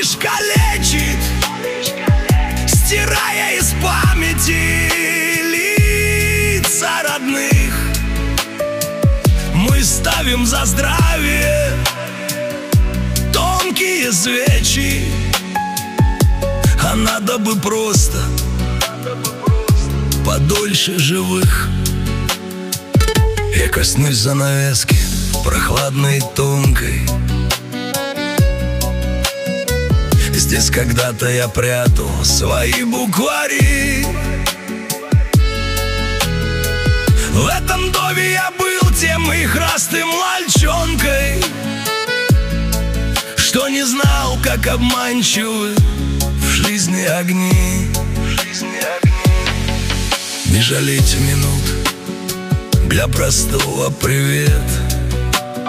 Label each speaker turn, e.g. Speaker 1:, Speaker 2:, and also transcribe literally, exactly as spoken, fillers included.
Speaker 1: лишь калечит, стирая из памяти лица родных. Мы ставим за здравие тонкие свечи, а надо бы просто подольше живых. Я коснусь занавески прохладной и тонкой. Здесь когда-то я прятал свои буквари. В этом доме я был тем ихрастым мальчонкой, что не знал, как обманчивы в жизни огни. Не жалейте минут для простого привет.